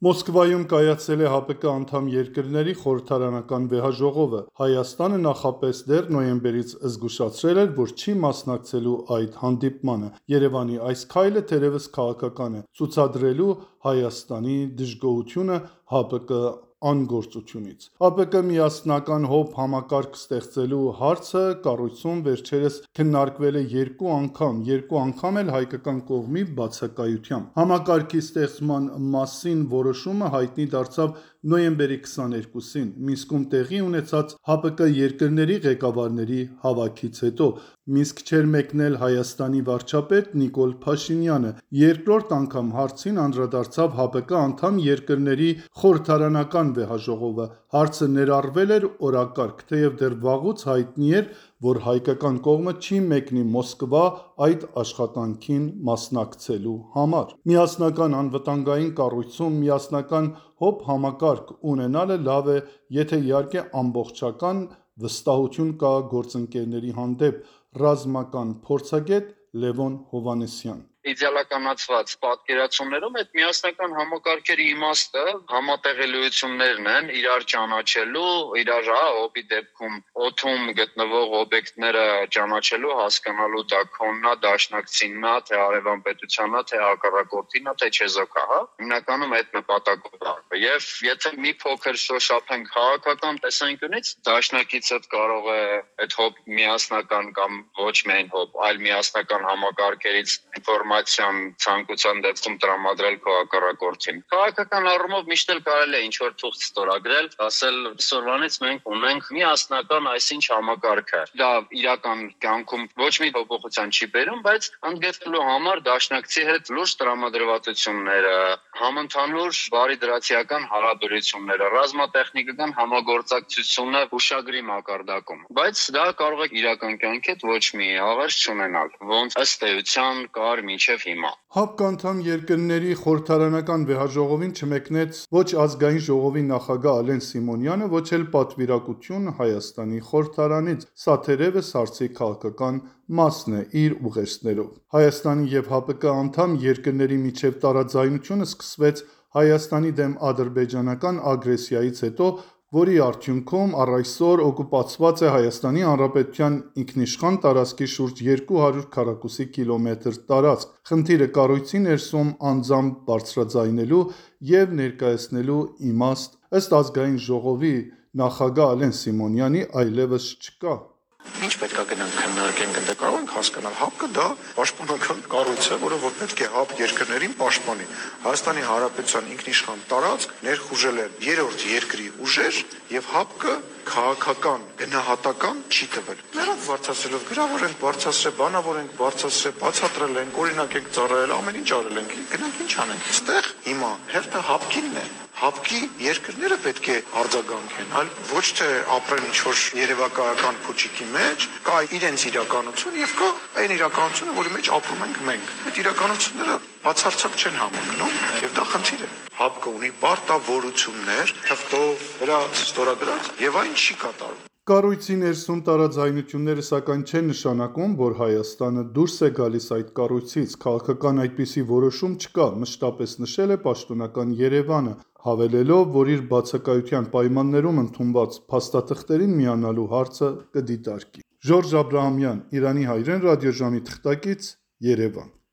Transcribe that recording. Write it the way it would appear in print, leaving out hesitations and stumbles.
Մոսկվայում կայացել է ՀԱՊԿ անդամ երկրների խորհրդարանական վեհաժողովը։ Հայաստանը նախապես դեռ նոյեմբերից զգուշացրել էր, որ չի մասնակցելու այդ հանդիպմանը։ Երևանի այս քայլը թերևս քաղաքական է, ցուցադրելու Հայաստանի դժգոհությունը ՀԱՊԿ անգործությունից։ ՀԱՊԿ միասնական ՀՕԲ համակարգ ստեղծելու հարցը կառույցում վերջերս քննարկվել է երկու անգամ էլ հայկական կողմի բացակայությամբ։ Համակարգի ստեղծման մասին որոշումը հայտնի դարձավ նոյեմբերի 22-ին Մինսկում տեղի ունեցած ՀԱՊԿ երկրների ղեկավարների հավաքից հետո։ Մինսկ չէր մեկնել Հայաստանի վարչապետ Նիկոլ Փաշինյանը։ Երկրորդ անգամ հարցին անդրադարձավ ՀԱՊԿ անդամ երկրների խորհրդարանական վեհաժողովը։ Հարցը ներառվել էր օրակարգ, թեև դեռ վաղուց հայտնի էր, որ հայկական կողմը չի մեկնի Մոսկվա այդ աշխատանքին մասնակցելու համար։ Միասնական անվտանգային կառույցում միասնական ՀՕԲ համակարգ ունենալը լավ է, եթե իհարկե ամբողջական վստահություն կա գործընկերների հանդեպ։ Ռազմական փորձագետ Լևոն Հովհաննիսյան Իդեալականացված պատկերացումներում այդ միասնական համակարգերի իմաստը համատեղելիություններն են իրար ճանաչելու, իրար ՀՕԲ-ի դեպքում օդում գտնվող օբյեկտները ճանաչելու, հասկանալու դա քոնն է, դաշնակցինն է, թե հարևան պետությանն է, թե հակառակորդին է, թե չեզոք է, հիմնականում այդ նպատակով է։ Եվ եթե մի փոքր շոշափենք քաղաքական տեսանկյունից, դաշնակիցդ կարող է այդ ՀՕԲ միասնական կամ ոչ միայն ՀՕԲ, այլ միասնական համակարգերից ինֆորմացիան ցանկության դեպքում տրամադրել քո հակառակորդին։ Քաղաքական առումով միշտ էլ կարելի է ինչ-որ թուղթ ստորագրել, ասել այսօրվանից մենք ունենք միասնական այսինչ համակարգը։ Դա իրական կյանքում ոչ մի փոփոխության չի բերում, բայց ընդգծելու համար դաշնակցի հետ լուրջ տրամադրվածությունները, համընդհանուր բարիդրացիական հարաբերությունները, ռազմատեխնիկական համագործակցությունը հուշագրի մակարդակում։ Բայց դա կարող է իրական կյանքի հետ ոչ մի աղերս չունենալ, ոնց ըստ էության կար մինչև հիմա։ ՀԱՊԿ անդամ երկրների խորհրդարանական վեհաժողովին չմեկնեց ոչ ազգային ժողովի նախագահ Ալեն Սիմոնյանը, ոչ էլ պատվիրակություն Հայաստանի խորհրդարանից։ Սա թերևս հարցի քաղաքական մասն է իր ուղերձներով։ Հայաստանի և ՀԱՊԿ անդամ երկրների միջև տարաձայնությունը սկսվեց Հայաստանի դեմ ադրբեջանական ագրեսիայից հետո, որի արդյունքում առ այսօր օկուպացված է Հայաստանի Հանրապետության ինքնիշխան տարածքի շուրջ 200 քառակուսի կիլոմետր տարածք։ Խնդիրը կառույցի ներսում անձամբ բարձրաձայնելու և ներկայացնելու իմաստ, ըստ ազգային ժողովի նախագահ Ալեն Սիմոնյանի, այլևս չկա։ Ինչ պետք է գնանք քննարկենք, ընդ կարող ենք հասկանալ ՀԱՊԿ դա պաշտպանական կառույց է, որը որ պետք է ՀԱՊ երկրներին պաշտպանի։ Հայաստանի Հանրապետության ինքնիշխան տարածք ներխուժել են երրորդ երկրի ուժեր եւ ՀԱՊԿ քաղաքական գնահատական չի տվել։ Նրանք բարձրացրելով գրավոր են բարձրացրել, բանավոր են բարձրացրել, բացատրել են, օրինակ ենք ծառայել, ամեն ինչ արել ենք։ Գնանք ինչ անենք։ Այստեղ հիմա հերթը ՀԱՊԿ-ինն է։ ՀԱՊԿ-ի երկրները պետք է արձագանքեն, այլ ոչ թե ապրեն ինչ-որ երևակայական փուչիկի մեջ, կա իրենց իրականություն եւ կա այն իրականությունը, որի մեջ ապրում ենք մենք։ Այդ իրականությունները բացարձակ չեն համընկնում եւ դա խնդիր է։ ՀԱՊԿ-ը ունի պարտավորություններ, թղթով ստորագրած եւ այն չի կատարում։ Կառույցի ներսում տարաձայնությունները սակայն չեն նշանակում, որ Հայաստանը դուրս է գալիս այդ կառույցից։ Քաղաքական այդպիսի որոշում չկա, մշտապես նշել է պաշտոնական Երևանը, հավելելով, որ իր բացակայության պայմաններում ընդունված փաստաթղթերին միանալու հարցը կդիտարկի։ Ժորժ Աբրահամյան, Իրանի հայրեն ռադիոժամի թղթակից, Երևան։